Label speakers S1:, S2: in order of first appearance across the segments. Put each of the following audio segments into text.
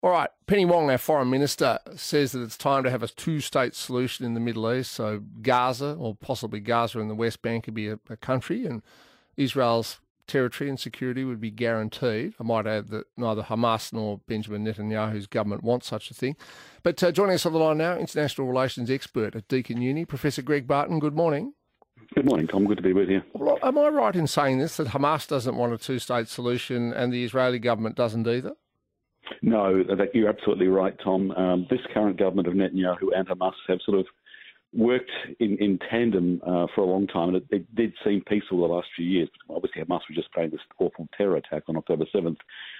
S1: All right, Penny Wong, our Foreign Minister, says that it's time to have a two-state solution in the Middle East. So Gaza, or possibly Gaza and the West Bank, could be a country, and Israel's territory and security would be guaranteed. I might add that neither Hamas nor Benjamin Netanyahu's government wants such a thing. But joining us on the line now, international relations expert at Deakin Uni, Professor Greg Barton. Good morning.
S2: Good morning, Tom. Good to be with you.
S1: Well, am I right in saying this, that Hamas doesn't want a two-state solution and the Israeli government doesn't either?
S2: No, you're absolutely right, Tom. This current government of Netanyahu and Hamas have sort of worked in tandem for a long time, and it did seem peaceful the last few years. Obviously, Hamas was just planning this awful terror attack on October 7th.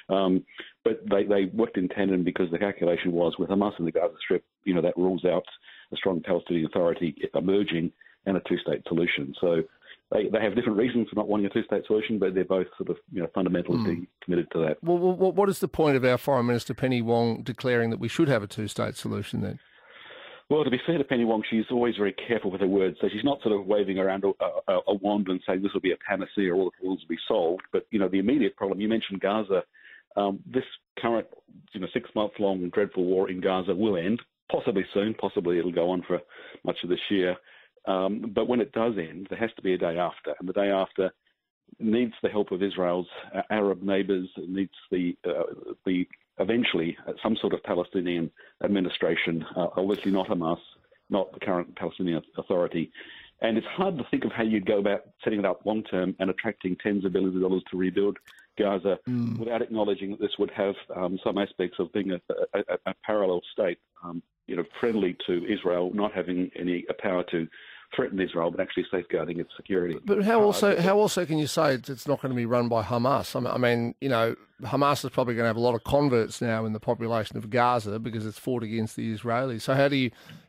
S2: But they worked in tandem because the calculation was, with Hamas in the Gaza Strip, that rules out a strong Palestinian Authority emerging and a two-state solution. So they have different reasons for not wanting a two-state solution, but they're both sort of fundamentally committed to that.
S1: Well, what is the point of our Foreign Minister Penny Wong declaring that we should have a two-state solution then?
S2: Well, to be fair to Penny Wong, she's always very careful with her words. So she's not sort of waving around a wand and saying this will be a panacea, all the problems will be solved. But, the immediate problem, you mentioned Gaza, this current 6-month-long dreadful war in Gaza will end, possibly soon, possibly it'll go on for much of this year. But when it does end, there has to be a day after, and the day after needs the help of Israel's Arab neighbours, needs the eventually some sort of Palestinian administration, obviously not Hamas, not the current Palestinian Authority. And it's hard to think of how you'd go about setting it up long term and attracting tens of billions of dollars to rebuild Gaza without acknowledging that this would have some aspects of being a parallel state, friendly to Israel, not having any power to threaten Israel, but actually safeguarding its security.
S1: But how also can you say it's not going to be run by Hamas? I mean, Hamas is probably going to have a lot of converts now in the population of Gaza because it's fought against the Israelis. So how do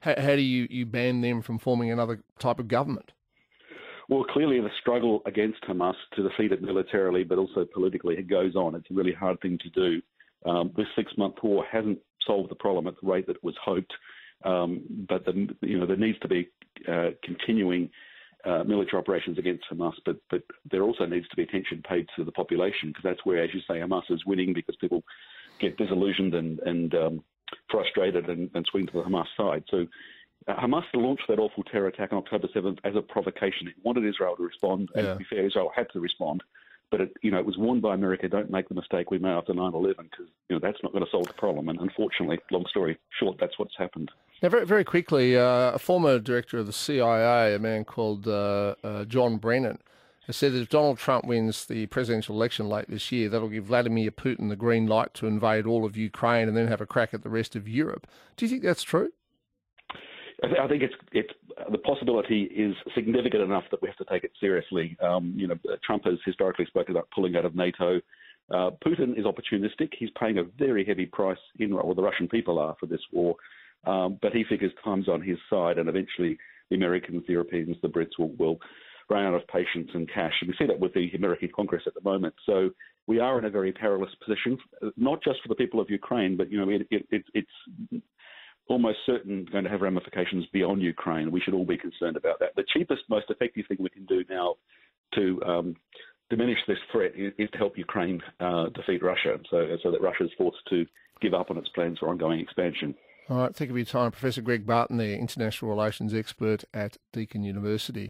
S1: you ban them from forming another type of government?
S2: Well, clearly the struggle against Hamas to defeat it militarily, but also politically, it goes on. It's a really hard thing to do. This 6-month war hasn't solved the problem at the rate that was hoped, but there needs to be continuing military operations against Hamas, but there also needs to be attention paid to the population, because that's where, as you say, Hamas is winning because people get disillusioned and frustrated and swing to the Hamas side. So Hamas launched that awful terror attack on October 7th as a provocation. It wanted Israel to respond, and to be fair, Israel had to respond. But it was warned by America, don't make the mistake we made after 9/11, because that's not going to solve the problem. And unfortunately, long story short, that's what's happened.
S1: Now, very, very quickly, a former director of the CIA, a man called John Brennan, has said that if Donald Trump wins the presidential election late this year, that'll give Vladimir Putin the green light to invade all of Ukraine and then have a crack at the rest of Europe. Do you think that's true?
S2: I think it's the possibility is significant enough that we have to take it seriously. Trump has historically spoken about pulling out of NATO. Putin is opportunistic. He's paying a very heavy price the Russian people are for this war. But he figures time's on his side, and eventually the Americans, the Europeans, the Brits will run out of patience and cash. And we see that with the American Congress at the moment. So we are in a very perilous position, not just for the people of Ukraine, but it's almost certain going to have ramifications beyond Ukraine. We should all be concerned about that. The cheapest, most effective thing we can do now to diminish this threat is to help Ukraine defeat Russia, so that Russia is forced to give up on its plans for ongoing expansion.
S1: All right, thank you for your time. Professor Greg Barton, the international relations expert at Deakin University.